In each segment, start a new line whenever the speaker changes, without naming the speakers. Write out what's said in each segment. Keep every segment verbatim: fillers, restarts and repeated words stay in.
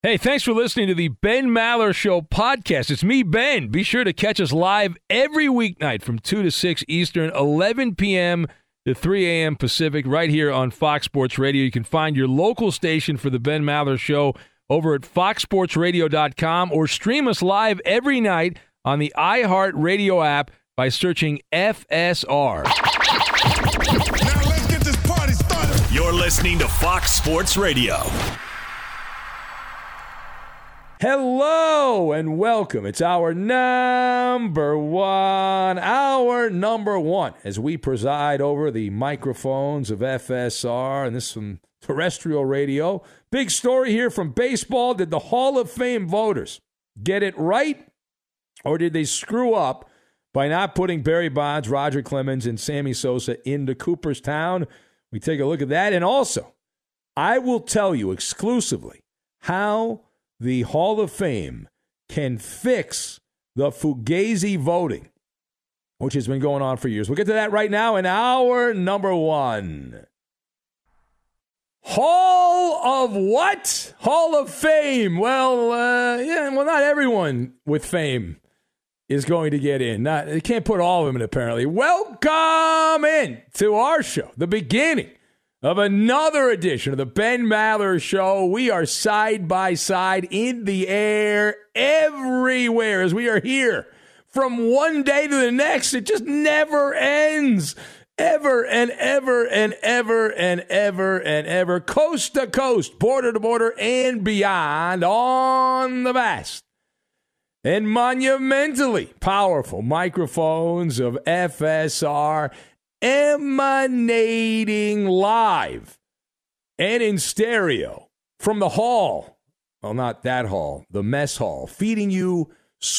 Hey, thanks for listening to the Ben Maller Show podcast. It's me, Ben. Be sure to catch us live every weeknight from two to six Eastern, eleven p.m. to three a.m. Pacific, right here on Fox Sports Radio. You can find your local station for the Ben Maller Show over at fox sports radio dot com or stream us live every night on the iHeartRadio app by searching F S R.
Now let's get this party started.
You're listening to Fox Sports Radio.
Hello and welcome. It's our number one, our number one, as we preside over the microphones of F S R, and this is from terrestrial radio. Big story here from baseball. Did the Hall of Fame voters get it right, or did they screw up by not putting Barry Bonds, Roger Clemens, and Sammy Sosa into Cooperstown? We take a look at that. And also, I will tell you exclusively how the Hall of Fame can fix the Fugazi voting, which has been going on for years. We'll get to that right now in our number one. Hall of what? Hall of Fame. Well, uh, yeah, well, not everyone with fame is going to get in. Not, they can't put all of them in, apparently. Welcome in to our show, the beginning of another edition of the Ben Maller Show. We are side by side in the air everywhere as we are here from one day to the next. It just never ends. Ever and ever and ever and ever and ever, coast to coast, border to border, and beyond on the vast and monumentally powerful microphones of F S R, emanating live and in stereo from the hall. Well, not that hall, the mess hall, feeding you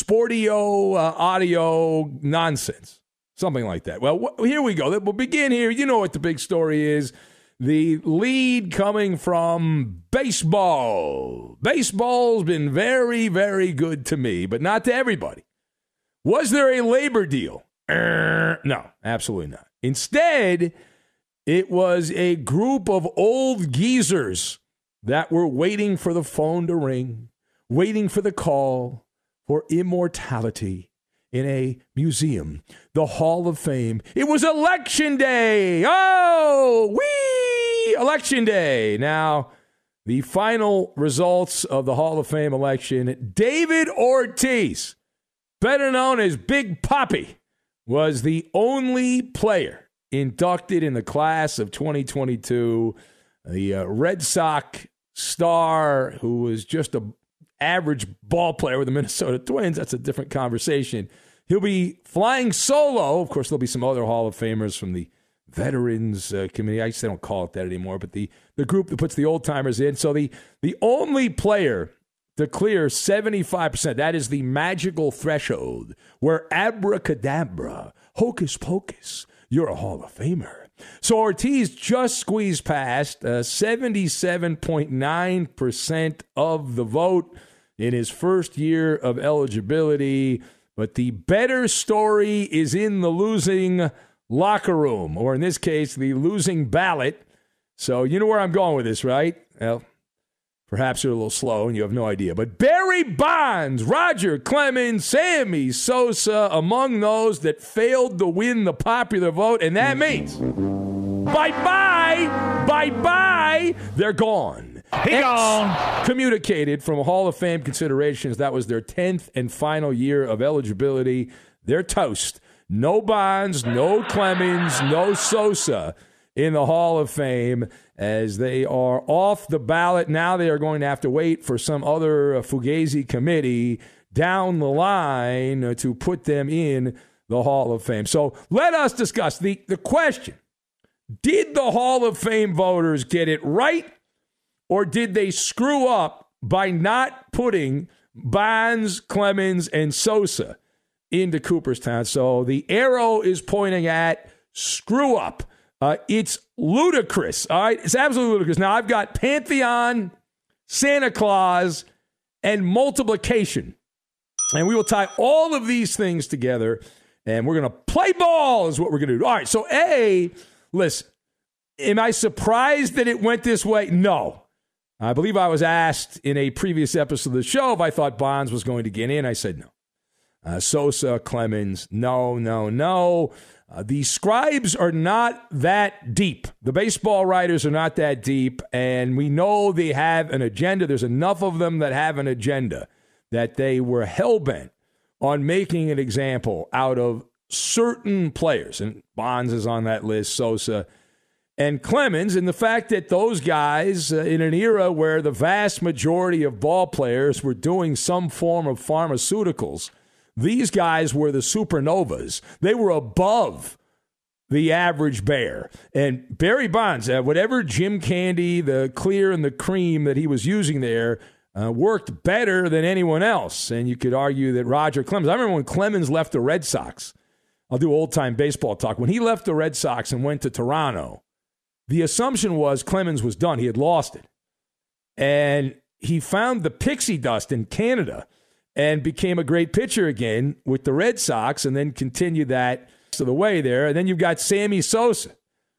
sportio uh, audio nonsense. Something like that. Well, wh- here we go. We'll begin here. You know what the big story is. The lead coming from baseball. Baseball's been very, very good to me, but not to everybody. Was there a labor deal? Uh, no, absolutely not. Instead, it was a group of old geezers that were waiting for the phone to ring, waiting for the call for immortality in a museum, the Hall of Fame. It was Election Day. Oh, wee! Election Day. Now, the final results of the Hall of Fame election, David Ortiz, better known as Big Papi, was the only player inducted in the class of twenty twenty-two. The uh, Red Sox star, who was just an average ball player with the Minnesota Twins. That's a different conversation. He'll be flying solo. Of course, there'll be some other Hall of Famers from the Veterans uh, Committee. I guess they don't call it that anymore, but the, the group that puts the old-timers in. So the, the only player to clear seventy-five percent, that is the magical threshold where abracadabra, hocus pocus, you're a Hall of Famer. So Ortiz just squeezed past uh, seventy-seven point nine percent of the vote in his first year of eligibility. But the better story is in the losing locker room, or in this case, the losing ballot. So you know where I'm going with this, right? Well, perhaps you're a little slow and you have no idea. But Barry Bonds, Roger Clemens, Sammy Sosa, among those that failed to win the popular vote. And that means bye-bye, bye-bye, they're gone.
He gone.
Communicated from Hall of Fame considerations. That was their tenth and final year of eligibility. They're toast. No Bonds, no Clemens, no Sosa in the Hall of Fame as they are off the ballot. Now they are going to have to wait for some other Fugazi committee down the line to put them in the Hall of Fame. So let us discuss the, the question. Did the Hall of Fame voters get it right? Or did they screw up by not putting Bonds, Clemens, and Sosa into Cooperstown? So the arrow is pointing at screw up. Uh, it's ludicrous. All right, it's absolutely ludicrous. Now I've got Pantheon, Santa Claus, and multiplication. And we will tie all of these things together, and we're going to play ball is what we're going to do. All right, so A, listen, am I surprised that it went this way? No. I believe I was asked in a previous episode of the show if I thought Bonds was going to get in. I said no. Uh, Sosa, Clemens, no, no, no. Uh, the scribes are not that deep. The baseball writers are not that deep, and we know they have an agenda. There's enough of them that have an agenda that they were hell-bent on making an example out of certain players. And Bonds is on that list, Sosa and Clemens, and the fact that those guys, uh, in an era where the vast majority of ball players were doing some form of pharmaceuticals, these guys were the supernovas. They were above the average bear. And Barry Bonds, uh, whatever Jim Candy, the clear and the cream that he was using there, uh, worked better than anyone else. And you could argue that Roger Clemens, I remember when Clemens left the Red Sox, I'll do old-time baseball talk. When he left the Red Sox and went to Toronto, the assumption was Clemens was done. He had lost it. And he found the pixie dust in Canada and became a great pitcher again with the Red Sox, and then continued that to the way there. And then you've got Sammy Sosa,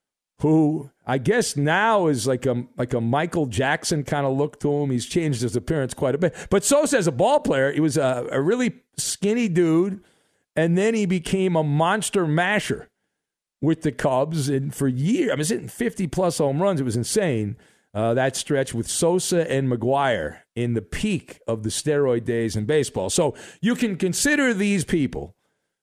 who I guess now is like a like a Michael Jackson kind of look to him. He's changed his appearance quite a bit. But Sosa as a ball player, he was a, a really skinny dude, and then he became a monster masher with the Cubs. And for years, I mean, hitting fifty-plus home runs. It was insane. Uh, that stretch with Sosa and McGuire in the peak of the steroid days in baseball. So you can consider these people,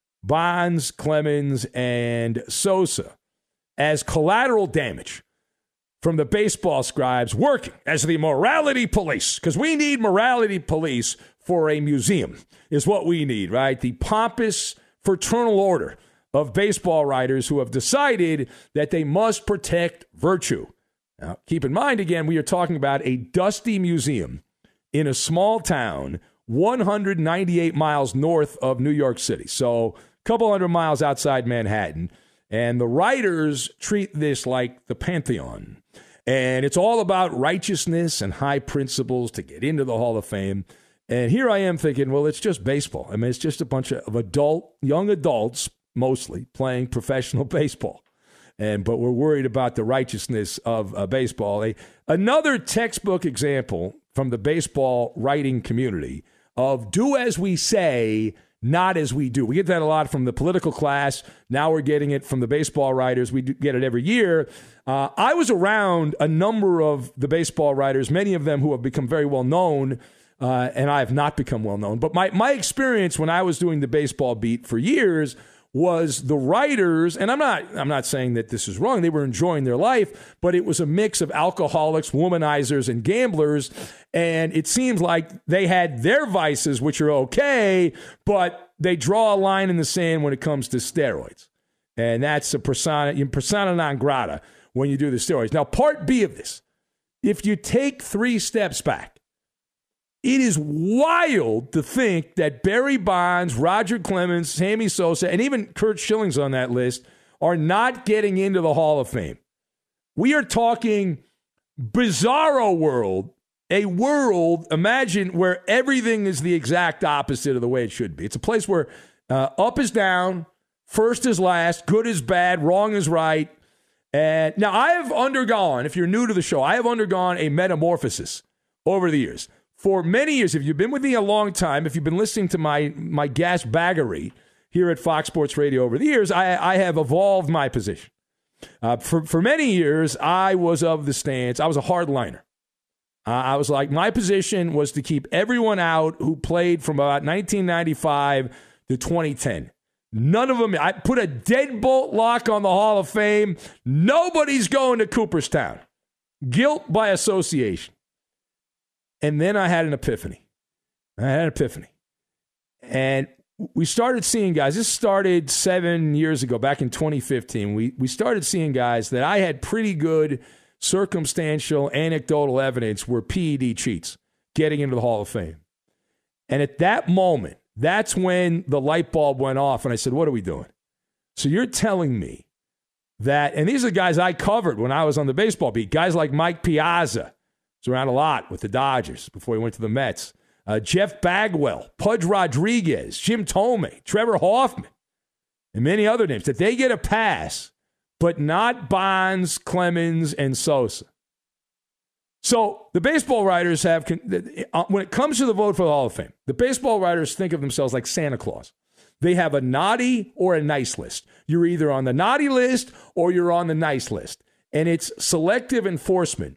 Bonds, Clemens, and Sosa, as collateral damage from the baseball scribes working as the morality police, because we need morality police for a museum is what we need, right? The pompous fraternal order of baseball writers who have decided that they must protect virtue. Now, keep in mind, again, we are talking about a dusty museum in a small town one hundred ninety-eight miles north of New York City, so a couple hundred miles outside Manhattan. And the writers treat this like the Pantheon. And it's all about righteousness and high principles to get into the Hall of Fame. And here I am thinking, well, it's just baseball. I mean, it's just a bunch of adult, young adults, mostly, playing professional baseball. And but we're worried about the righteousness of uh, baseball. A, another textbook example from the baseball writing community of do as we say, not as we do. We get that a lot from the political class. Now we're getting it from the baseball writers. We do get it every year. Uh, I was around a number of the baseball writers, many of them who have become very well known, uh, and I have not become well known. But my, my experience when I was doing the baseball beat for years was the writers, and I'm not I'm not saying that this is wrong. They were enjoying their life, but it was a mix of alcoholics, womanizers, and gamblers. And it seems like they had their vices, which are okay, but they draw a line in the sand when it comes to steroids. And that's a persona, persona non grata when you do the steroids. Now, part B of this, if you take three steps back, it is wild to think that Barry Bonds, Roger Clemens, Sammy Sosa, and even Curt Schilling's on that list are not getting into the Hall of Fame. We are talking bizarro world, a world, imagine, where everything is the exact opposite of the way it should be. It's a place where uh, up is down, first is last, good is bad, wrong is right. And now I have undergone, if you're new to the show, I have undergone a metamorphosis over the years. For many years, if you've been with me a long time, if you've been listening to my my gas baggery here at Fox Sports Radio over the years, I, I have evolved my position. Uh, for, for many years, I was of the stance, I was a hardliner. Uh, I was like, my position was to keep everyone out who played from about nineteen ninety-five to twenty ten. None of them, I put a deadbolt lock on the Hall of Fame. Nobody's going to Cooperstown. Guilt by association. And then I had an epiphany. I had an epiphany. And we started seeing guys, this started seven years ago, back in twenty fifteen. We, we started seeing guys that I had pretty good circumstantial, anecdotal evidence were P E D cheats getting into the Hall of Fame. And at that moment, that's when the light bulb went off, and I said, what are we doing? So you're telling me that, and these are the guys I covered when I was on the baseball beat, guys like Mike Piazza, was around a lot with the Dodgers before he went to the Mets. Uh, Jeff Bagwell, Pudge Rodriguez, Jim Thome, Trevor Hoffman, and many other names, that they get a pass, but not Bonds, Clemens, and Sosa. So the baseball writers have, when it comes to the vote for the Hall of Fame, the baseball writers think of themselves like Santa Claus. They have a naughty or a nice list. You're either on the naughty list or you're on the nice list. And it's selective enforcement,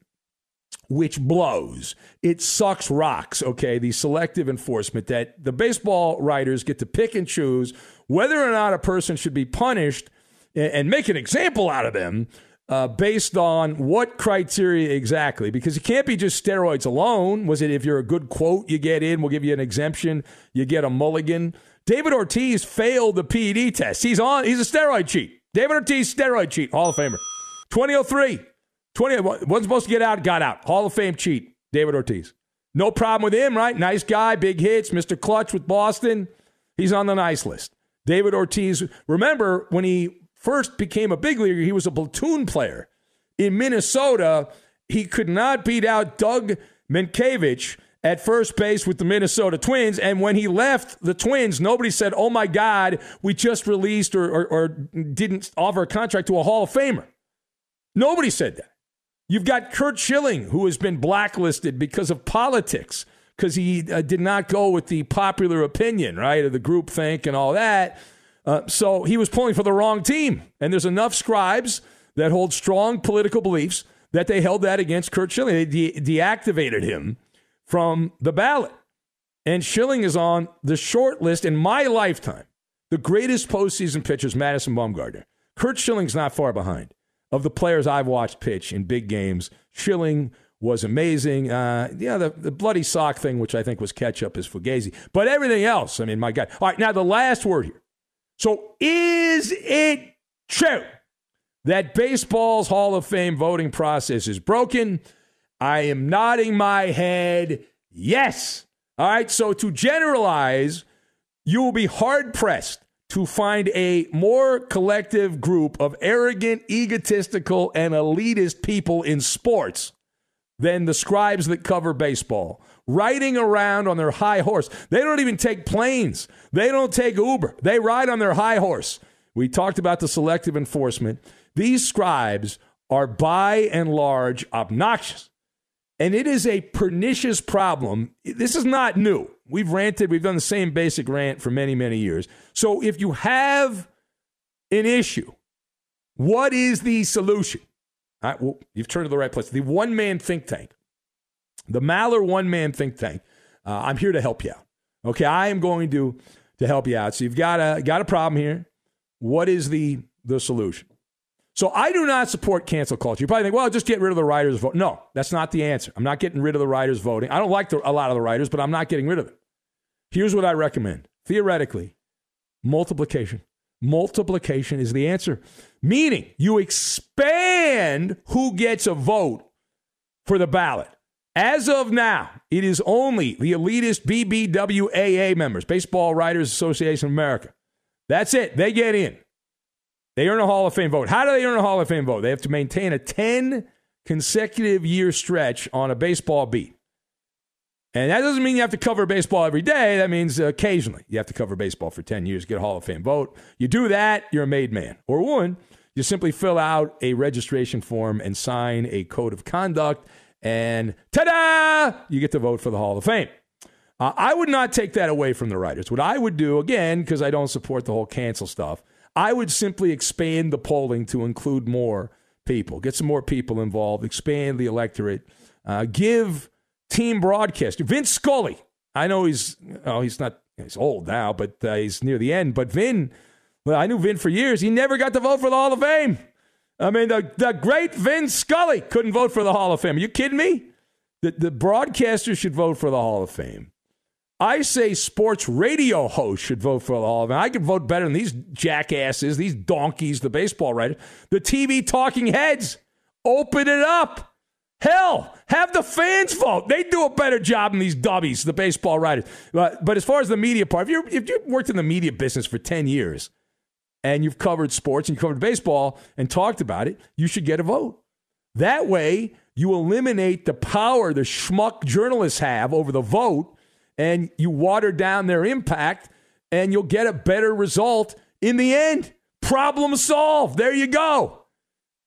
which blows. It sucks rocks, okay, the selective enforcement that the baseball writers get to pick and choose whether or not a person should be punished and make an example out of them uh, based on what criteria exactly. Because it can't be just steroids alone. Was it if you're a good quote, you get in, we'll give you an exemption, you get a mulligan. David Ortiz failed the P E D test. He's on. He's a steroid cheat. David Ortiz, steroid cheat, Hall of Famer. twenty oh three. twenty, wasn't supposed to get out, got out. Hall of Fame cheat, David Ortiz. No problem with him, right? Nice guy, big hits, Mister Clutch with Boston. He's on the nice list. David Ortiz, remember when he first became a big leaguer, he was a platoon player. In Minnesota, he could not beat out Doug Mientkiewicz at first base with the Minnesota Twins. And when he left the Twins, nobody said, oh, my God, we just released or, or, or didn't offer a contract to a Hall of Famer. Nobody said that. You've got Curt Schilling, who has been blacklisted because of politics, because he uh, did not go with the popular opinion, right, of the groupthink and all that. Uh, so he was pulling for the wrong team. And there's enough scribes that hold strong political beliefs that they held that against Curt Schilling. They de- deactivated him from the ballot. And Schilling is on the short list in my lifetime. The greatest postseason pitchers, Madison Bumgarner. Curt Schilling's not far behind. Of the players I've watched pitch in big games, Schilling was amazing. Uh, yeah, the, the bloody sock thing, which I think was catch-up, is Fugazi. But everything else, I mean, my God. All right, now the last word here. So is it true that baseball's Hall of Fame voting process is broken? I am nodding my head yes. All right, so to generalize, you will be hard-pressed to find a more collective group of arrogant, egotistical, and elitist people in sports than the scribes that cover baseball, riding around on their high horse. They don't even take planes. They don't take Uber. They ride on their high horse. We talked about the selective enforcement. These scribes are by and large obnoxious. And it is a pernicious problem. This is not new. We've ranted. We've done the same basic rant for many, many years. So if you have an issue, what is the solution? All right, well, you've turned to the right place. The one-man think tank, the Maller one-man think tank. Uh, I'm here to help you out. Okay, I am going to, to help you out. So you've got a, got a problem here. What is the, the solution? So I do not support cancel culture. You probably think, well, just get rid of the writers' vote. No, that's not the answer. I'm not getting rid of the writers' voting. I don't like the, a lot of the writers, but I'm not getting rid of them. Here's what I recommend. Theoretically, multiplication. Multiplication is the answer. Meaning, you expand who gets a vote for the ballot. As of now, it is only the elitist B B W A A members, Baseball Writers Association of America. That's it. They get in. They earn a Hall of Fame vote. How do they earn a Hall of Fame vote? They have to maintain a ten consecutive year stretch on a baseball beat. And that doesn't mean you have to cover baseball every day. That means occasionally you have to cover baseball for ten years, get a Hall of Fame vote. You do that, you're a made man or woman. You simply fill out a registration form and sign a code of conduct, and ta-da! You get to vote for the Hall of Fame. Uh, I would not take that away from the writers. What I would do, again, because I don't support the whole cancel stuff, I would simply expand the polling to include more people, get some more people involved, expand the electorate, uh, give team broadcaster Vince Scully. I know he's oh he's not he's old now, but uh, he's near the end. But Vin, well, I knew Vin for years. He never got to vote for the Hall of Fame. I mean, the the great Vin Scully couldn't vote for the Hall of Fame. Are you kidding me? The the broadcasters should vote for the Hall of Fame. I say sports radio hosts should vote for the Hall of Fame. I could vote better than these jackasses, these donkeys, the baseball writers, the T V talking heads. Open it up. Hell, have the fans vote. They do a better job than these dummies, the baseball writers. But, but as far as the media part, if, you're, if you've worked in the media business for ten years and you've covered sports and you covered baseball and talked about it, you should get a vote. That way, you eliminate the power the schmuck journalists have over the vote, and you water down their impact, and you'll get a better result in the end. Problem solved. There you go.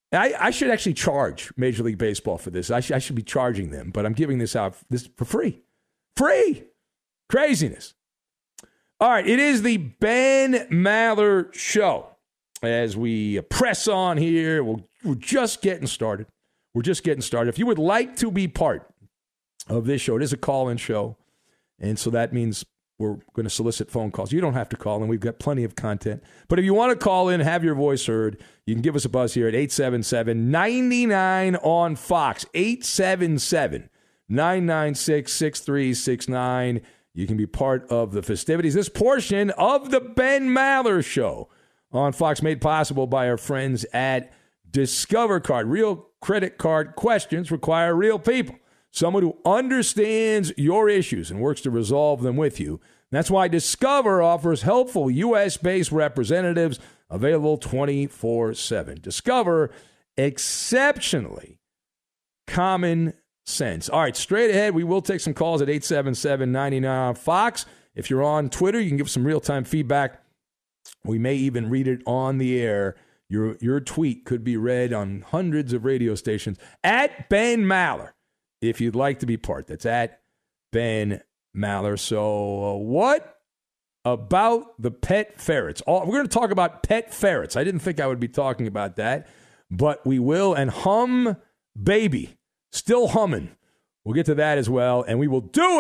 I, I should actually charge Major League Baseball for this. I, sh- I should be charging them, but I'm giving this out this for free. Free! Craziness. All right, it is the Ben Maller Show. As we press on here, we'll, we're just getting started. We're just getting started. If you would like to be part of this show, it is a call-in show, and so that means we're going to solicit phone calls. You don't have to call in. We've got plenty of content. But if you want to call in, have your voice heard, you can give us a buzz here at eight seven seven, nine nine on Fox, eight seven seven, nine nine six, six three six nine. You can be part of the festivities. This portion of the Ben Maller Show on Fox, made possible by our friends at Discover Card. Real credit card questions require real people. Someone who understands your issues and works to resolve them with you. That's why Discover offers helpful U S-based representatives available twenty-four seven. Discover, exceptionally common sense. All right, straight ahead, we will take some calls at eight seven seven, nine nine on Fox. If you're on Twitter, you can give some real-time feedback. We may even read it on the air. Your, your tweet could be read on hundreds of radio stations at Ben Maller. If you'd like to be part, that's at Ben Maller. So uh, what about the pet ferrets? All, we're going to talk about pet ferrets. I didn't think I would be talking about that, but we will. And Hum Baby, still humming. We'll get to that as well, and we will do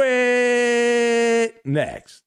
it next.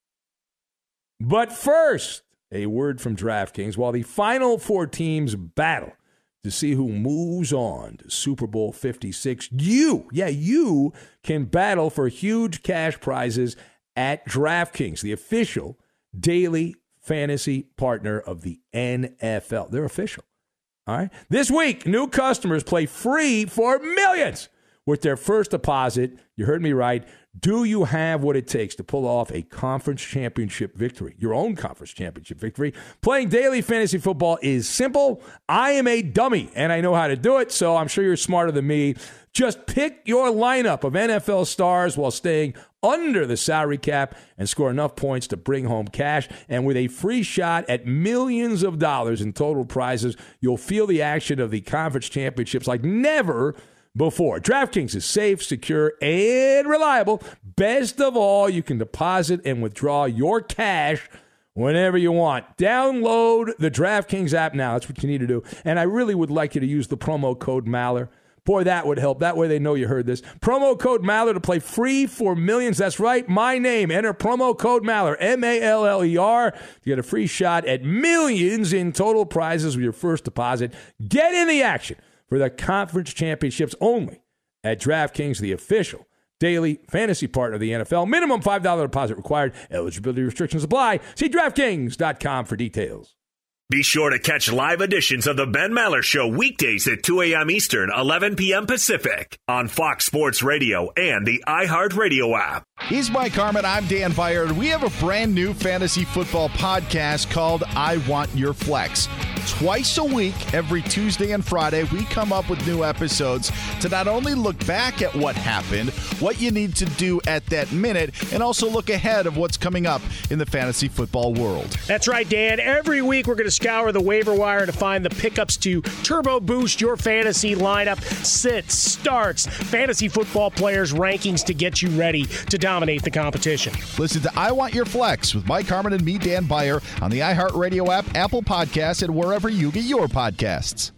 But first, a word from DraftKings. While the final four teams battle to see who moves on to Super Bowl fifty-six, you, yeah, you can battle for huge cash prizes at DraftKings, the official daily fantasy partner of the N F L. They're official. All right. This week, new customers play free for millions with their first deposit. You heard me right. Do you have what it takes to pull off a conference championship victory, your own conference championship victory? Playing daily fantasy football is simple. I am a dummy, and I know how to do it, so I'm sure you're smarter than me. Just pick your lineup of N F L stars while staying under the salary cap and score enough points to bring home cash. And with a free shot at millions of dollars in total prizes, you'll feel the action of the conference championships like never before. DraftKings is safe, secure, and reliable. Best of all, you can deposit and withdraw your cash whenever you want. Download the DraftKings app now. That's what you need to do. And I really would like you to use the promo code Maller. Boy, that would help. That way they know you heard this. Promo code Maller to play free for millions. That's right. My name. Enter promo code Maller, M A L L E R, to get a free shot at millions in total prizes with your first deposit. Get in the action for the conference championships only at DraftKings, the official daily fantasy partner of the N F L. Minimum five dollars deposit required. Eligibility restrictions apply. See DraftKings dot com for details.
Be sure to catch live editions of the Ben Maller Show weekdays at two a.m. Eastern, eleven p.m. Pacific on Fox Sports Radio and the iHeartRadio app.
He's Mike Harmon. I'm Dan Byer. We have a brand new fantasy football podcast called I Want Your Flex. Twice a week, every Tuesday and Friday, we come up with new episodes to not only look back at what happened, what you need to do at that minute, and also look ahead of what's coming up in the fantasy football world.
That's right, Dan. Every week we're going to scour the waiver wire to find the pickups to turbo boost your fantasy lineup, sits, starts, fantasy football players' rankings to get you ready to dominate the competition.
Listen to I Want Your Flex with Mike Harmon and me, Dan Byer, on the iHeartRadio app, Apple Podcasts, and wherever you get your podcasts.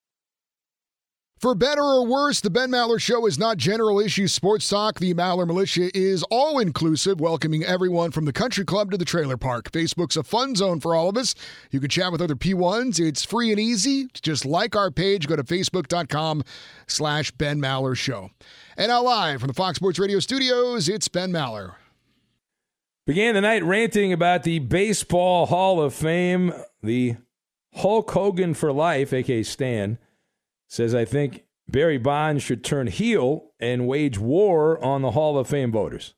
For better or worse, the Ben Maller Show is not general issue sports talk. The Maller Militia is all-inclusive, welcoming everyone from the country club to the trailer park. Facebook's a fun zone for all of us. You can chat with other P ones. It's free and easy. Just like our page, go to facebook.com slash Ben Maller Show. And now live from the Fox Sports Radio studios, it's Ben Maller.
Began the night ranting about the Baseball Hall of Fame. The Hulk Hogan for life, a k a. Stan, says, I think Barry Bonds should turn heel and wage war on the Hall of Fame voters.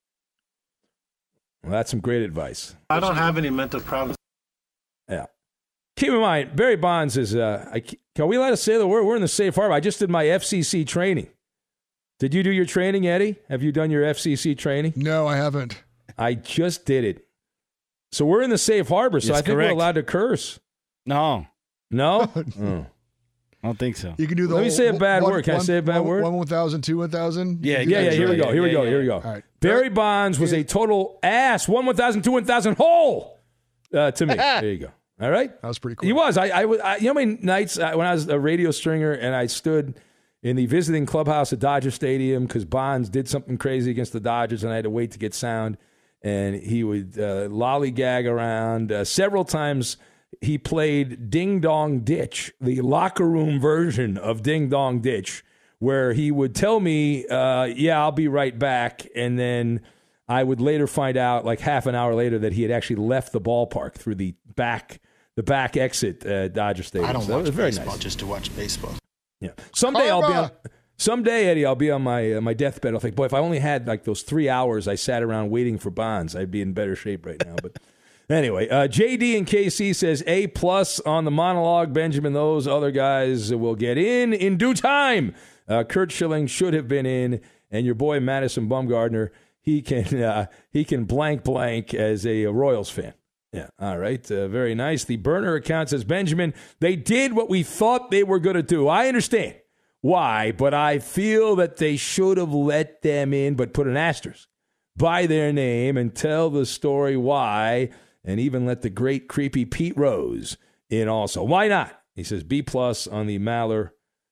Well, that's some great advice.
I don't have any mental problems.
Yeah. Keep in mind, Barry Bonds is, uh, I, can we let us say the word? We're in the safe harbor. I just did my F C C training. Did you do your training, Eddie? Have you done your F C C training?
No, I haven't.
I just did it. So we're in the safe harbor, so
Yes,
I think
correct.
we're allowed to curse.
No.
No? Oh.
I don't think so.
You can do the
Let me
whole-
say a bad
one-
word. Can I
one-
say a bad
one-
word?
One one thousand, two one thousand.
Yeah,
Yeah, yeah, here we go. Here we go.
Yeah,
Here we go.
All right.
Barry Bonds was a total ass. One one thousand, two one thousand hole uh, to me. There you go. All right.
That was pretty cool.
He was. I, I, was- I you know, how many nights uh, when I was a radio stringer and I stood in the visiting clubhouse at Dodger Stadium because Bonds did something crazy against the Dodgers and I had to wait to get sound. And he would uh, lollygag around. Uh, several times he played Ding Dong Ditch, the locker room version of Ding Dong Ditch, where he would tell me, uh, yeah, I'll be right back. And then I would later find out, like half an hour later, that he had actually left the ballpark through the back the back exit at Dodger Stadium.
I don't
So that
watch
was very
baseball
nice.
just to watch baseball.
Yeah. Someday I'll be on.
Karma.
Someday, Eddie, I'll be on my uh, my deathbed. I'll think, boy, if I only had like those three hours I sat around waiting for Bonds, I'd be in better shape right now. But anyway, uh, J D and K C says A plus on the monologue. Benjamin, those other guys will get in in due time. Uh, Kurt Schilling should have been in, and your boy Madison Bumgardner, he can uh, he can blank blank as a Royals fan. Yeah, all right, uh, very nice. The burner account says, Benjamin, they did what we thought they were going to do. I understand why, but I feel that they should have let them in, but put an asterisk by their name and tell the story why, and even let the great creepy Pete Rose in also. Why not? He says B plus on the Maller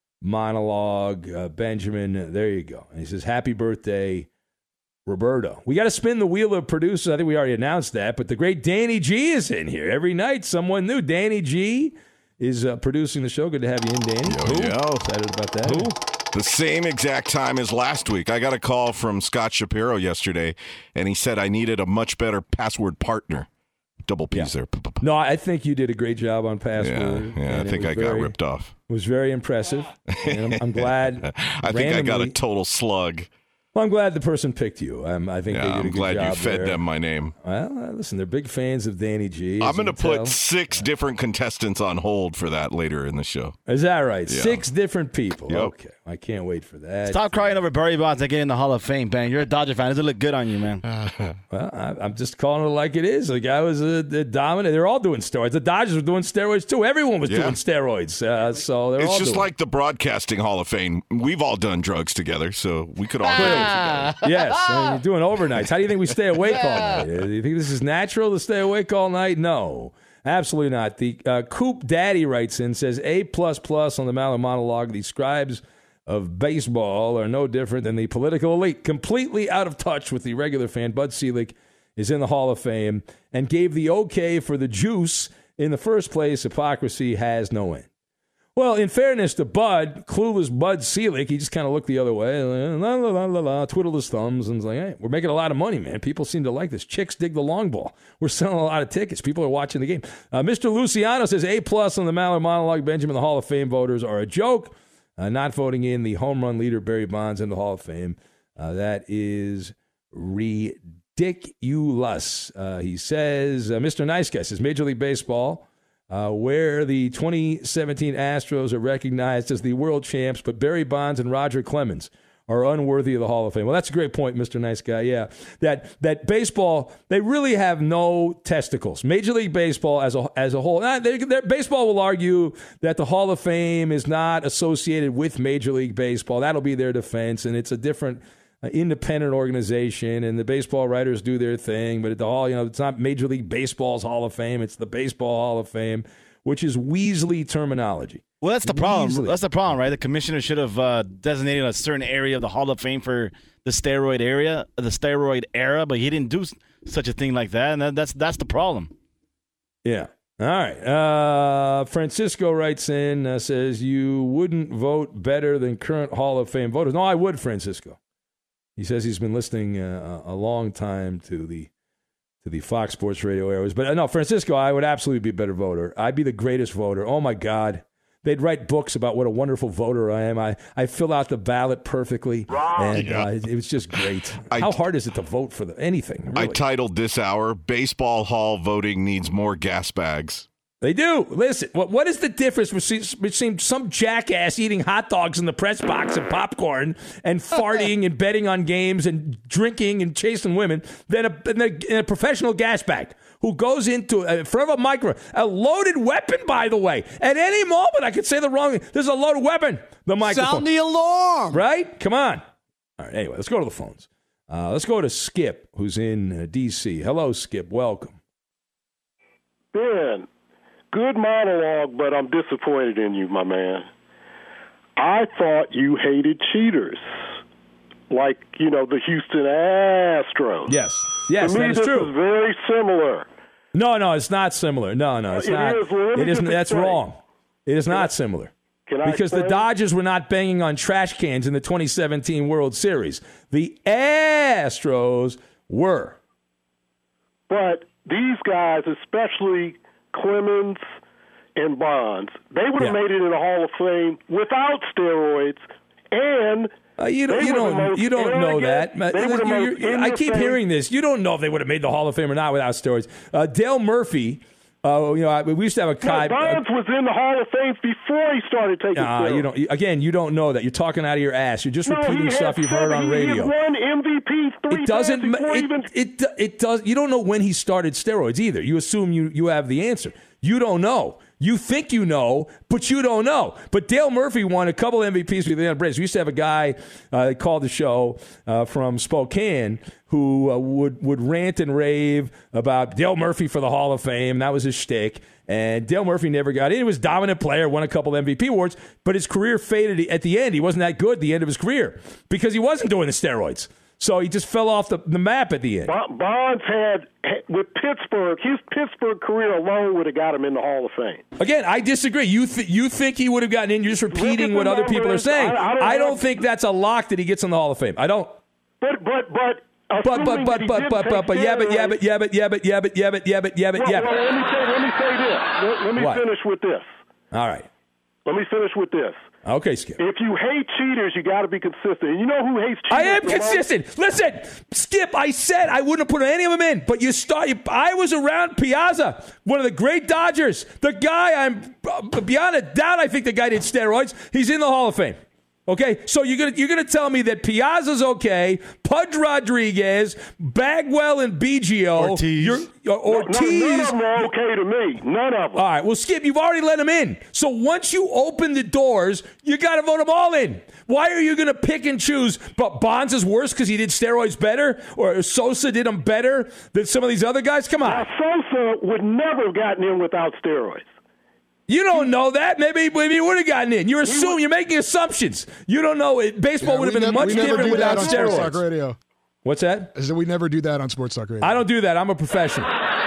monologue. Uh, Benjamin, there you go. And he says, happy birthday, Roberto. We got to spin the wheel of producers. I think we already announced that, but the great Danny G is in here. Every night, someone new. Danny G is uh, producing the show. Good to have you in, Danny.
Yo, yo.
Excited about that.
Who? The same exact time as last week. I got a call from Scott Shapiro yesterday, and he said I needed a much better password partner. Double P's
Yeah.
there.
No, I think you did a great job on Password.
Yeah, yeah I
and it
think
was
I
very,
got ripped off.
It was very impressive. And I'm, I'm glad.
I think I got a
randomly-
total slug.
Well, I'm glad the person picked you. Um, I think
Yeah,
they did a
I'm
good
glad
job
you fed
there.
them my name.
Well, uh, listen, they're big fans of Danny G. as
I'm going to
you can
put
tell.
six different contestants on hold for that later in the show.
Is that right?
Yeah.
Six different people.
Yep.
Okay. I can't wait for that.
Stop crying over Barry Bonds and get in the Hall of Fame, Ben. You're a Dodger fan. Does it look good on you, man?
Well, I, I'm just calling it like it is. The guy was a, a dominant. They're all doing steroids. The Dodgers were doing steroids too. Everyone was
Yeah.
doing steroids. Uh, so they're all
It's just
doing
like the Broadcasting Hall of Fame. We've all done drugs together, so we could all do it together.
Yes, I mean, you're doing overnights. How do you think we stay awake all night? Do you think this is natural to stay awake all night? No, absolutely not. The uh, Coop Daddy writes in, says A plus plus on the Maller monologue. The scribes of baseball are no different than the political elite, completely out of touch with the regular fan. Bud Selig is in the Hall of Fame and gave the okay for the juice in the first place. Hypocrisy has no end. Well, in fairness to Bud, clueless Bud Selig, he just kind of looked the other way, la, la, la, la, la, twiddled his thumbs, and was like, hey, we're making a lot of money, man. People seem to like this. Chicks dig the long ball. We're selling a lot of tickets. People are watching the game. Uh, Mister Luciano says A-plus on the Maller monologue. Benjamin, the Hall of Fame voters are a joke. Uh, not voting in the home run leader, Barry Bonds, in the Hall of Fame. Uh, that is ridiculous. Uh, he says, uh, Mister Nice Guy says, Major League Baseball, Uh, where the twenty seventeen Astros are recognized as the world champs, but Barry Bonds and Roger Clemens are unworthy of the Hall of Fame. Well, that's a great point, Mister Nice Guy. Yeah, that that baseball, they really have no testicles. Major League Baseball as a as a whole, nah, they, baseball will argue that the Hall of Fame is not associated with Major League Baseball. That'll be their defense, and it's a different uh, independent organization, and the baseball writers do their thing. But at the Hall, you know, it's not Major League Baseball's Hall of Fame; it's the Baseball Hall of Fame, which is Weasley terminology.
Well, that's the problem.
Weasley.
That's the problem, right? The commissioner should have uh, designated a certain area of the Hall of Fame for the steroid area, the steroid era, but he didn't do such a thing like that, and that, that's that's the problem.
Yeah. All right. Uh, Francisco writes in, uh, says, you wouldn't vote better than current Hall of Fame voters. No, I would, Francisco. He says he's been listening uh, a long time to the to the Fox Sports Radio airways. But uh, no, Francisco, I would absolutely be a better voter. I'd be the greatest voter. Oh, my God. They'd write books about what a wonderful voter I am. I, I fill out the ballot perfectly, and
Yeah.
uh, it, it was just great.
I-
How hard is it to vote for the, anything?
I
Really?
titled this hour, Baseball Hall Voting Needs More Gas Bags.
They do. Listen, what, what is the difference between, between some jackass eating hot dogs in the press box and popcorn and farting and betting on games and drinking and chasing women than a, than a, than a professional gas bag who goes into in front of a micro, a loaded weapon, by the way. At any moment, I could say the wrong thing. There's a loaded weapon. The microphone.
Sound the alarm.
Right? Come on. All right, anyway, let's go to the phones. Uh, let's go to Skip, who's in uh, D C. Hello, Skip. Welcome.
Ben, good monologue, but I'm disappointed in you, my man. I thought you hated cheaters, like, you know, the Houston Astros.
Yes. Yes,
to me,
that is
this
true.
is very similar.
No, no, it's not similar. No, no, it's
It
not.
is. Well, let me
it is.
just
That's
explain.
wrong. It is not similar.
Can I
Because the
explain?
Dodgers were not banging on trash cans in the twenty seventeen World Series. The Astros were.
But these guys, especially Clemens and Bonds, they would have
Yeah.
made it in the Hall of Fame without steroids, and
Uh, you don't.
they
You
were the
don't.
most
You don't know
arrogant,
that.
they were the
You-
most
you- I keep
in-your-face-
hearing this. You don't know if they would have made the Hall of Fame or not without steroids. Uh, Dale Murphy. Uh, you know, I, we used to have a
No,
guy.
Bonds was in the Hall of Fame before he started taking
Uh,
steroids.
you don't. Again, you don't know that. You're talking out of your ass. You're just
No,
repeating
he
stuff
had
you've heard on
seven- He
radio.
had won M V P three
It doesn't.
times
ma-
before
It,
even.
it it does. You don't know when he started steroids either. You assume you you have the answer. You don't know. You think you know, but you don't know. But Dale Murphy won a couple M V Ps with the Atlanta Braves. We used to have a guy uh, that called the show uh, from Spokane who uh, would would rant and rave about Dale Murphy for the Hall of Fame. That was his shtick. And Dale Murphy never got in. He was a dominant player, won a couple M V P awards, but his career faded at the end. He wasn't that good at the end of his career because he wasn't doing the steroids. So he just fell off the, the map at the end.
Bon- Bonds had, had with Pittsburgh. His Pittsburgh career alone would have got him in the Hall of Fame.
Again, I disagree. You th- you think he would have gotten in? You're just repeating what other people are saying.
I- I don't
I don't
have-
think that's a lock that he gets in the Hall of Fame. I don't.
But but but.
But but
assuming
but
that he
but
did
but
take
but but yeah but yeah
steroids-
but yeah but yeah but yeah but yeah but yeah but yeah but
Well,
yeah.
well, let me say let me say this. Let, let me
What?
finish with this.
All right.
Let me finish with this.
Okay, Skip.
If you hate cheaters, you got to be consistent. And you know who hates cheaters?
I am
the most?
consistent. Listen, Skip, I said I wouldn't have put any of them in, but you start. You, I was around Piazza, one of the great Dodgers. The guy, I'm beyond a doubt, I think the guy did steroids. He's in the Hall of Fame. Okay, so you're gonna you're gonna tell me that Piazza's okay, Pudge Rodriguez, Bagwell, and Biggio,
Ortiz.
you're, you're, Ortiz.
No, none of them are okay to me. None of them.
All right, well, Skip, you've already let him in. So once you open the doors, you got to vote them all in. Why are you going to pick and choose? But Bonds is worse because he did steroids better, or Sosa did them better than some of these other guys? Come on.
Now, Sosa would never have gotten in without steroids.
You don't know that. Maybe maybe he would have gotten in. You're assuming. You're making assumptions. You don't know. It, baseball
Yeah,
would have
we
been
never,
much
we never
different
do that
without
on Sports Talk
steroids.
Radio.
What's that?
I said we never do that on Sports Talk Radio.
I don't do that. I'm a professional.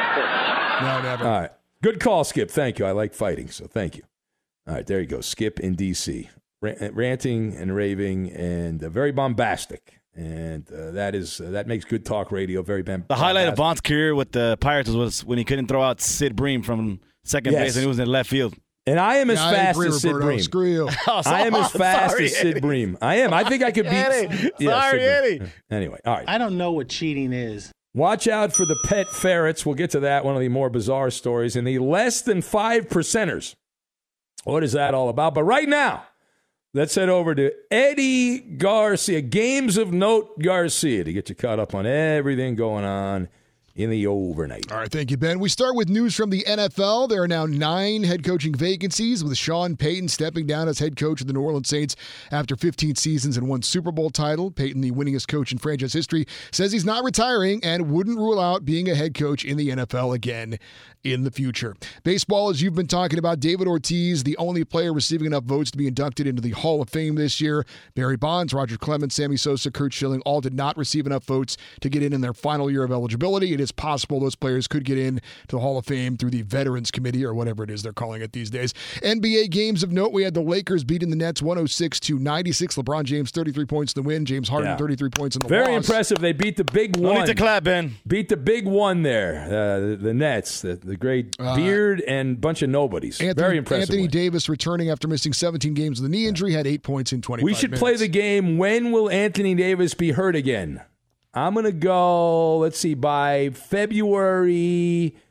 No, never.
All right. Good call, Skip. Thank you. I like fighting, so thank you. All right, there you go. Skip in D C Ranting and raving and uh, very bombastic. And uh, that is uh, that makes good talk radio very bam-
The highlight of
bombastic.
Bond's career with the Pirates was when he couldn't throw out Sid Bream from second
Yes.
base and he was in left field.
And I am as
Yeah, I
fast
agree,
as Sid
Roberto.
Bream.
Screw you.
Oh,
I am as fast
sorry,
as Sid
Eddie.
Bream. I am. I think I could beat.
Eddie.
Yeah,
Sorry,
Sid Bream.
Eddie.
Anyway, all right.
I don't know what cheating is.
Watch out for the pet ferrets. We'll get to that, one of the more bizarre stories. And the less than five percenters. What is that all about? But right now, let's head over to Eddie Garcia, Games of Note Garcia, to get you caught up on everything going on in the overnight.
All right, thank you, Ben. We start with news from the N F L. There are now nine head coaching vacancies, with Sean Payton stepping down as head coach of the New Orleans Saints after fifteen seasons and one Super Bowl title. Payton, the winningest coach in franchise history, says he's not retiring and wouldn't rule out being a head coach in the N F L again in the future. Baseball, as you've been talking about, David Ortiz, the only player receiving enough votes to be inducted into the Hall of Fame this year. Barry Bonds, Roger Clemens, Sammy Sosa, Curt Schilling all did not receive enough votes to get in in their final year of eligibility. It is possible those players could get in to the Hall of Fame through the Veterans Committee or whatever it is they're calling it these days. N B A games of note, we had the Lakers beating the Nets one oh six to ninety-six. LeBron James, thirty-three points in the win. James Harden,
Yeah.
thirty-three points in the
Very
loss.
impressive. They beat the big
No
one.
need to clap, Ben.
Beat the big one there, uh, the, the Nets, the, the great Beard and bunch of nobodies.
Anthony,
Very impressive.
Anthony
win.
Davis returning after missing seventeen games with a knee injury, had eight points in twenty-five
We should
minutes.
play the game. When will Anthony Davis be hurt again? I'm going to go, let's see, by February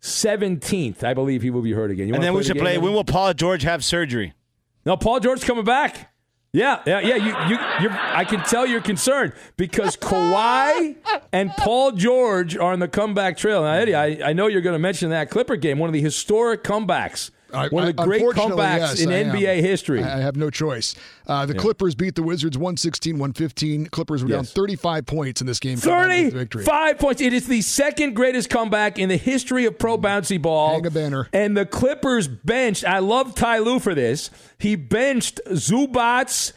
seventeenth, I believe he will be hurt again. You
and then
play
we should
the
play.
game?
When will Paul George have surgery?
No, Paul George coming back. Yeah, yeah, yeah. You, you, you're, I can tell you're concerned because Kawhi and Paul George are on the comeback trail. Now, Eddie, I, I know you're going to mention that Clipper game, one of the historic comebacks.
I,
One of the great
unfortunately,
comebacks
yes,
in
I
N B A
am.
history.
I have no choice. Uh, the
Yeah.
Clippers beat the Wizards one sixteen one fifteen. Clippers were down
Yes.
thirty-five points in this game. coming out with the victory.
thirty-five points. It is the second greatest comeback in the history of pro bouncy ball.
Hang a banner.
And the Clippers benched, I love Ty Lue for this, he benched Zubats,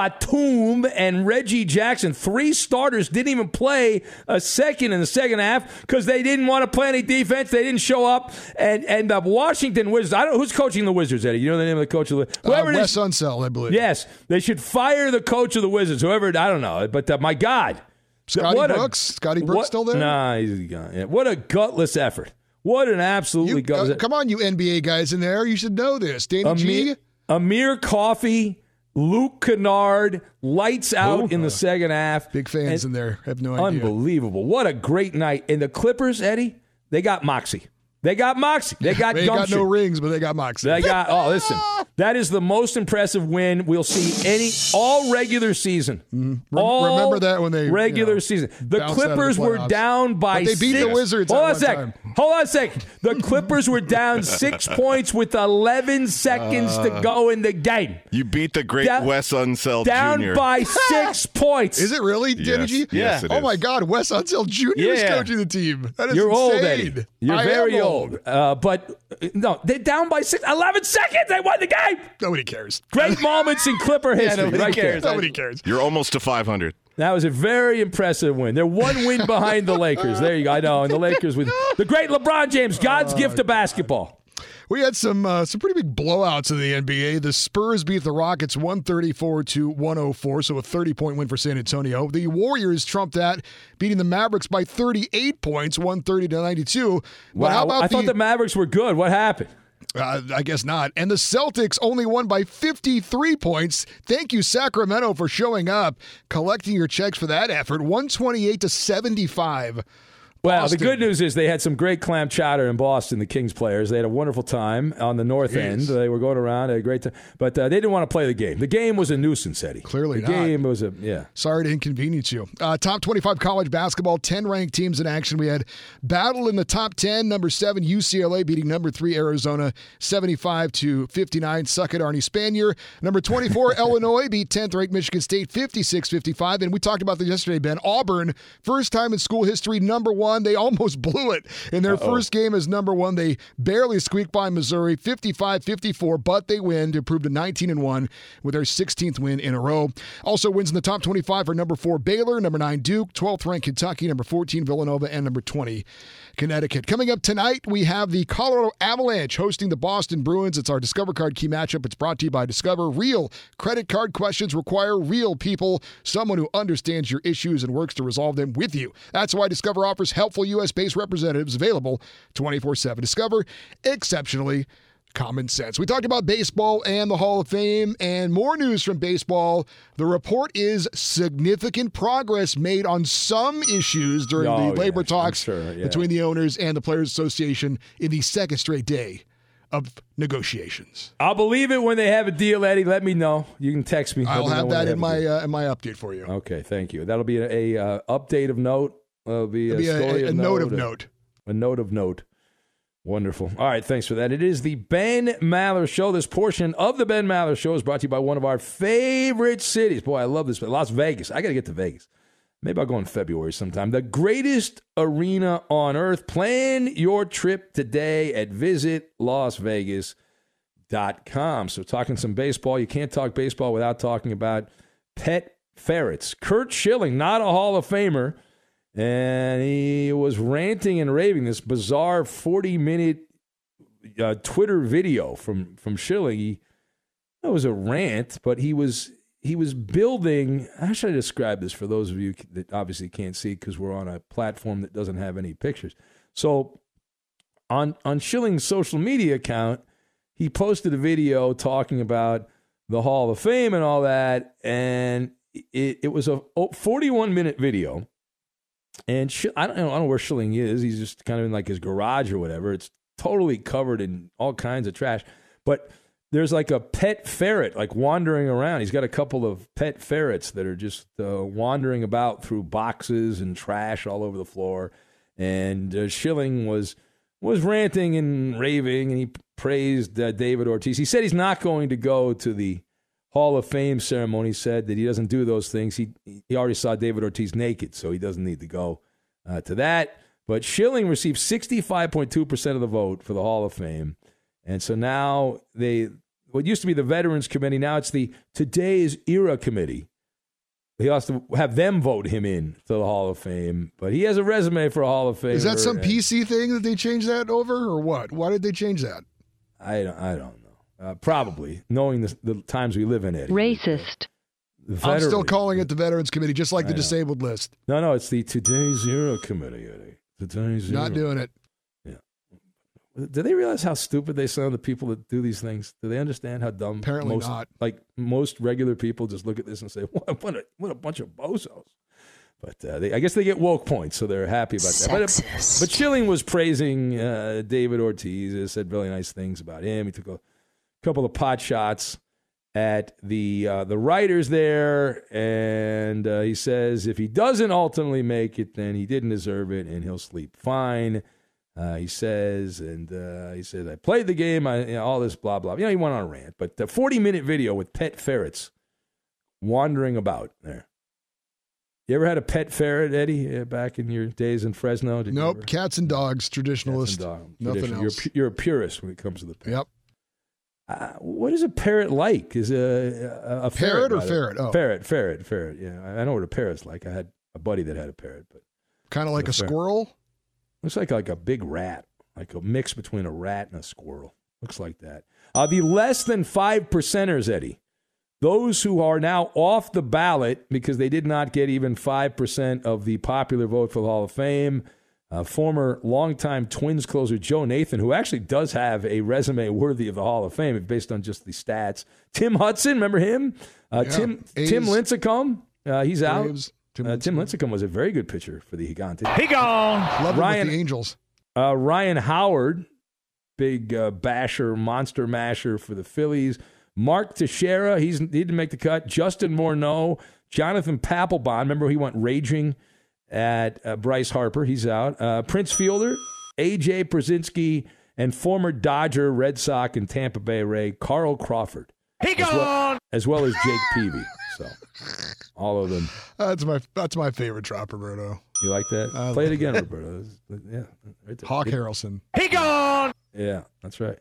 Batum, and Reggie Jackson. Three starters didn't even play a second in the second half because they didn't want to play any defense. They didn't show up. And and the Washington Wizards, I don't know who's coaching the Wizards, Eddie. You know the name of the coach of the whoever
uh,
it
Wes
is.
Unseld, I believe.
Yes, they should fire the coach of the Wizards. Whoever, I don't know, but uh, my God,
Scotty
what a-
Brooks? Scotty Brooks
what-
still there?
Nah, he's gone. Yeah. What a gutless effort. What an absolutely
You,
gutless.
uh, come on, you N B A guys in there. You should know this. Danny G.
Amir, Amir Coffey, Luke Kennard, lights out in the second half.
Big fans
And
in there. Have no idea.
Unbelievable. What a great night. And the Clippers, Eddie, they got moxie. They got moxie. They got
They ain't got
gumption.
no rings, but they got moxie.
They got, oh, listen, that is the most impressive win we'll see any, all regular season.
Rem-
All
remember that when they,
regular
you know,
season. The
bounced out of the
Clippers were
playoffs.
down by
But they beat
six.
the Wizards
Hold
at
on a
one
sec.
time.
Hold on a sec. The Clippers were down six points with eleven seconds to go in the game.
You beat the great
Down-
Wes Unseld
Down
Junior
by six points.
Is it really, Danny
Yes.
G?
Yes, it
Oh,
is.
my God. Wes Unseld Junior is
Yeah.
coaching the team. That is
You're
insane.
old, Eddie. You're
I
very
am
old. Uh, but uh, no, they're down by six, eleven seconds. They won the game.
Nobody cares.
Great moments in Clipper history.
nobody
right
cares.
there.
Nobody cares.
You're almost to five hundred.
That was a very impressive win. They're one win behind the Lakers. There you go. I know. And the Lakers with the great LeBron James, God's gift to basketball.
We had some uh, some pretty big blowouts in the N B A. The Spurs beat the Rockets one thirty-four to one oh four, so a thirty-point win for San Antonio. The Warriors trumped that, beating the Mavericks by thirty-eight points, one thirty to ninety-two. But
Wow.
how about
I thought
the,
the Mavericks were good. What happened?
Uh, I guess not. And the Celtics only won by fifty-three points. Thank you, Sacramento, for showing up, collecting your checks for that effort. one twenty-eight to seventy-five.
Well,
Boston.
the good news is they had some great clam chowder in Boston, the Kings players. They had a wonderful time on the north
Jeez.
end. They were going around, had a great time. But uh, they didn't want to play the game. The game was a nuisance, Eddie.
Clearly
the
not.
game was a, yeah.
Sorry to inconvenience you. Uh, top twenty-five college basketball, ten ranked teams in action. We had battle in the top ten. Number seven, U C L A beating number three, Arizona, seventy-five to fifty-nine. Suck it, Arnie Spanier. Number twenty-four, Illinois beat tenth ranked Michigan State, fifty-six fifty-five. And we talked about this yesterday, Ben. Auburn, first time in school history, number one. They almost blew it in their
Uh-oh.
first game as number one. They barely squeaked by Missouri, fifty-five fifty-four, but they win to improve to nineteen and one with their sixteenth win in a row. Also wins in the top twenty-five for number four, Baylor, number nine, Duke, twelfth ranked Kentucky, number fourteen, Villanova, and number twenty, Connecticut. Coming up tonight, we have the Colorado Avalanche hosting the Boston Bruins. It's our Discover Card Key matchup. It's brought to you by Discover. Real credit card questions require real people, someone who understands your issues and works to resolve them with you. That's why Discover offers helpful U S-based representatives available twenty-four seven. Discover, exceptionally common sense. We talked about baseball and the Hall of Fame, and more news from baseball. The report is significant progress made on some issues during
Oh,
the labor
yeah, I'm
talks
sure, yeah.
between the owners and the Players Association in the second straight day of negotiations.
I'll believe it when they have a deal, Eddie. Let me know. You can text me. Let
I'll
me know
have
when
that
they
in
a
my
deal.
uh, in my update for you.
Okay, thank you. That'll be a, a uh, update of note. That'll be a,
It'll be a,
story
a, a
of
note
note.
of note.
A note of note. Wonderful. All right, thanks for that. It is the Ben Maller Show. This portion of the Ben Maller Show is brought to you by one of our favorite cities. Boy, I love this. Las Vegas. I got to get to Vegas. Maybe I'll go in February sometime. The greatest arena on earth. Plan your trip today at visit las vegas dot com. So talking some baseball. You can't talk baseball without talking about pet ferrets. Curt Schilling, not a Hall of Famer, and he was ranting and raving. This bizarre forty-minute uh, Twitter video from from Schilling. He, it was a rant, but he was he was building. How should I describe this for those of you that obviously can't see because we're on a platform that doesn't have any pictures? So on on Schilling's social media account, he posted a video talking about the Hall of Fame and all that, and it, it was a forty-one minute video. And Sch- I don't know, I don't know where Schilling is. He's just kind of in like his garage or whatever. It's totally covered in all kinds of trash. But there's like a pet ferret like wandering around. He's got a couple of pet ferrets that are just uh, wandering about through boxes and trash all over the floor. And uh, Schilling was was ranting and raving, and he praised uh, David Ortiz. He said he's not going to go to the Hall of Fame ceremony. He said that he doesn't do those things. He he already saw David Ortiz naked, so he doesn't need to go uh, to that. But Schilling received sixty-five point two percent of the vote for the Hall of Fame. And so now they, what used to be the Veterans Committee, now it's the Today's Era Committee. He has to have them vote him in to the Hall of Fame. But he has a resume for a Hall of Fame.
Is that some P C thing that they changed that over, or what? Why did they change that?
I don't, I don't know. Uh, probably, knowing the, the times we live in, Eddie.
Racist.
I'm still calling it the Veterans Committee, just like the disabled list.
No, no, it's the Today's Era Committee, Eddie. Today's
Not
Era.
doing it.
Yeah. Do they realize how stupid they sound, the people that do these things? Do they understand how dumb?
Apparently
most,
not.
Like, most regular people just look at this and say, what, what, a, what a bunch of bozos. But uh, they, I guess they get woke points, so they're happy about that. But, uh, but Schilling was praising uh, David Ortiz. He said really nice things about him. He took a couple of pot shots at the uh, the writers there, and uh, he says if he doesn't ultimately make it, then he didn't deserve it, and he'll sleep fine. Uh, he says, and uh, he said, I played the game, I, you know, all this blah, blah. You know, he went on a rant, but the forty-minute video with pet ferrets wandering about there. You ever had a pet ferret, Eddie, uh, back in your days in Fresno? Did
Nope,
ever?
cats and dogs, traditionalist.
Cats and dog.
Nothing
Tradition.
else.
You're, you're a purist when it comes to the pet.
Yep.
Uh, what is a parrot like? Is a, a, a
Parrot
ferret,
or
rather.
ferret? Oh.
Ferret, ferret, ferret. Yeah, I I know what a parrot's like. I had a buddy that had a parrot, but
Kind of like a
ferret.
squirrel?
Looks like like a big rat, like a mix between a rat and a squirrel. Looks like that. Uh, the less than five percenters, Eddie, those who are now off the ballot because they did not get even five percent of the popular vote for the Hall of Fame. Uh, former longtime Twins closer Joe Nathan, who actually does have a resume worthy of the Hall of Fame based on just the stats. Tim Hudson, remember him? Uh,
Yeah.
Tim
A's.
Tim Lincecum, uh, he's out.
Braves. Tim
Uh, Tim
Lincecum.
Lincecum was a very good pitcher for the Gigantes.
He gone.
Love him
Ryan-
with the Angels.
Uh, Ryan Howard, big uh, basher, monster masher for the Phillies. Mark Teixeira, he's, he didn't make the cut. Justin Morneau. Jonathan Papelbon, remember he went raging at uh, Bryce Harper. He's out. Uh, Prince Fielder, A J Przinsky, and former Dodger, Red Sox, and Tampa Bay Ray, Carl Crawford.
He
as well, as well as Jake Peavy. So all of them.
That's my that's my favorite drop, Roberto.
You like that?
I
Play it
love
again,
it.
Roberto. Yeah, right there.
Hawk
Good-
Harrelson.
He gone.
Yeah, that's right.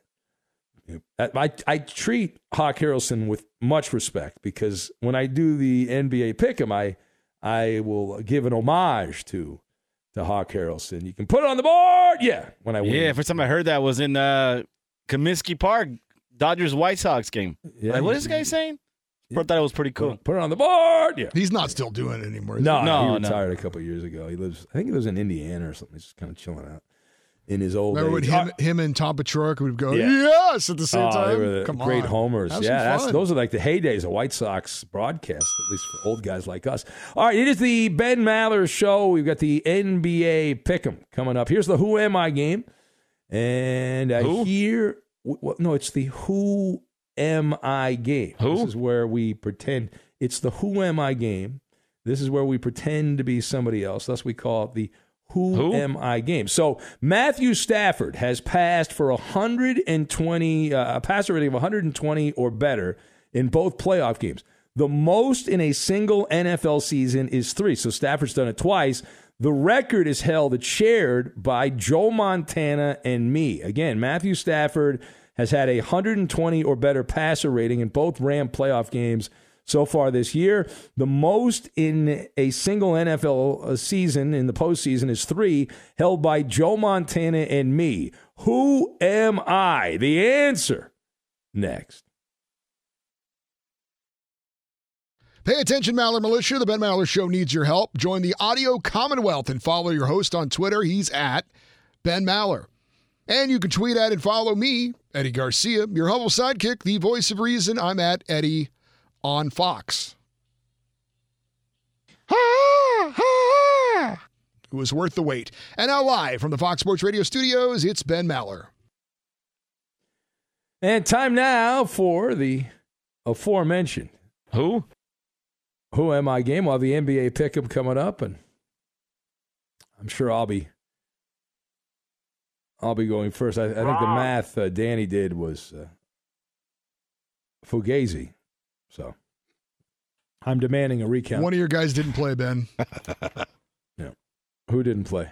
Yeah. I, I treat Hawk Harrelson with much respect because when I do the N B A pick'em, I I will give an homage to to Hawk Harrelson. You can put it on the board, yeah. When I win,
Yeah, first time I heard that was in uh, Comiskey Park, Dodgers White Sox game.
Yeah,
like, what
you-
is this guy saying? I thought it was pretty cool.
Put it on the board, yeah.
He's not still doing it anymore. is
No,
he?
No,
he
no.
retired a couple of years ago. He lives, I think he lives in Indiana or something. He's just kind of chilling out in his old
Remember when
age.
him, him and Tom Patrick would go,
Yeah.
yes, at the same
Oh,
time?
they were the
Come
great
on.
homers.
Have
Yeah,
some
that's,
fun.
those are like the heydays of White Sox broadcasts, at least for old guys like us. All right, it is the Ben Maller Show. We've got the N B A Pick'em coming up. Here's the Who Am I game. And uh,
Who?
here, w- w- no, it's the Who Am I game.
Who?
This is where we pretend. It's the Who Am I game. This is where we pretend to be somebody else. Thus, we call it the Who,
Who?
Am I game. So Matthew Stafford has passed for one hundred twenty, uh, a passer rating of one hundred twenty or better in both playoff games. The most in a single N F L season is three. So Stafford's done it twice. The record is held, it's shared by Joe Montana and me. Again, Matthew Stafford has had a one hundred twenty or better passer rating in both Ram playoff games so far this year. The most in a single N F L season in the postseason is three, held by Joe Montana and me. Who am I? The answer next.
Pay attention, Maller Militia. The Ben Maller Show needs your help. Join the Audio Commonwealth and follow your host on Twitter. He's at Ben Maller. And you can tweet at and follow me, Eddie Garcia, your humble sidekick, the voice of reason. I'm at Eddie on Fox. It was worth the wait. And now live from the Fox Sports Radio studios, it's Ben Maller.
And time now for the aforementioned
Who?
Who Am I game. We'll have the N B A pick'em coming up, and I'm sure I'll be I'll be going first. I, I think the math uh, Danny did was uh, fugazi, so I'm demanding a recount.
One of your guys didn't play, Ben.
Yeah, who didn't play?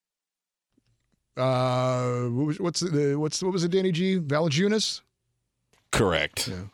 Uh, what was, what's the what's what was it? Danny G. Valanciunas?
Correct.
Yeah.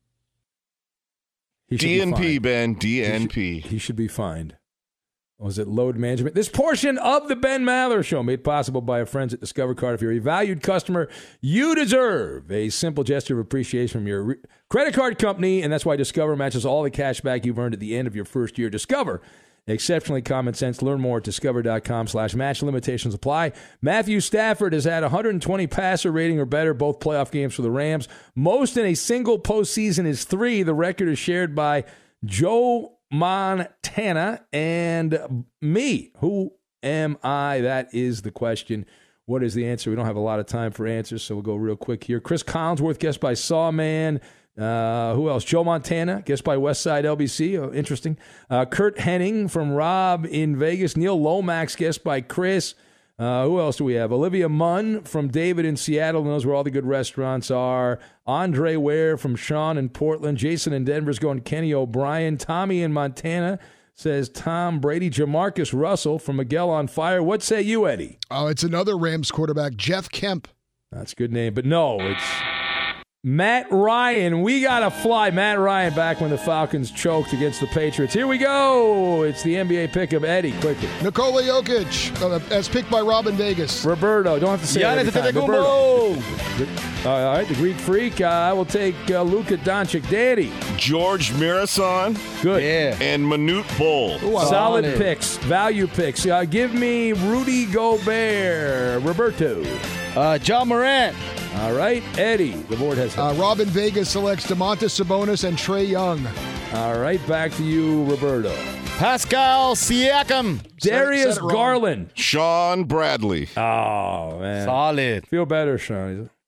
He should
D N P,
be fined.
Ben. D N P.
He should, he should be fined. Was it load management? This portion of the Ben Maller Show made possible by our friends at Discover Card. If you're a valued customer, you deserve a simple gesture of appreciation from your re- credit card company, and that's why Discover matches all the cash back you've earned at the end of your first year. Discover, exceptionally common sense. Learn more at discover.com slash match. Limitations apply. Matthew Stafford has had one hundred twenty passer rating or better, both playoff games for the Rams. Most in a single postseason is three. The record is shared by Joe Montana and me. Who am I? That is the question. What is the answer? We don't have a lot of time for answers, so we'll go real quick here. Chris Collinsworth, guessed by Sawman. Uh, who else? Joe Montana, guessed by Westside L B C. Oh, interesting. Uh, Kurt Henning from Rob in Vegas. Neil Lomax, guessed by Chris. Uh, who else do we have? Olivia Munn from David in Seattle, knows where all the good restaurants are. Andre Ware from Sean in Portland. Jason in Denver's going Kenny O'Brien. Tommy in Montana says Tom Brady. Jamarcus Russell from Miguel on Fire. What say you, Eddie?
Oh, it's another Rams quarterback, Jeff Kemp.
That's a good name, but no, it's Matt Ryan. We got to fly. Matt Ryan back when the Falcons choked against the Patriots. Here we go. It's the N B A pick of Eddie, quickly.
Nikola Jokic, uh, as picked by Robin Vegas.
Roberto, don't have to say that every time. Roberto. All right, the Greek Freak. Uh, I will take uh, Luka Doncic. Daddy.
George Mirasan.
Good.
Yeah.
And Manute Bol.
Ooh, solid picks. Value picks. Uh, give me Rudy Gobert. Roberto.
Uh, John Morant.
All right, Eddie. The board has
uh, Robin Vegas selects DeMontis Sabonis and Trae Young.
All right, back to you, Roberto.
Pascal Siakam.
Darius Garland.
Sean Bradley.
Oh, man.
Solid.
Feel better, Sean.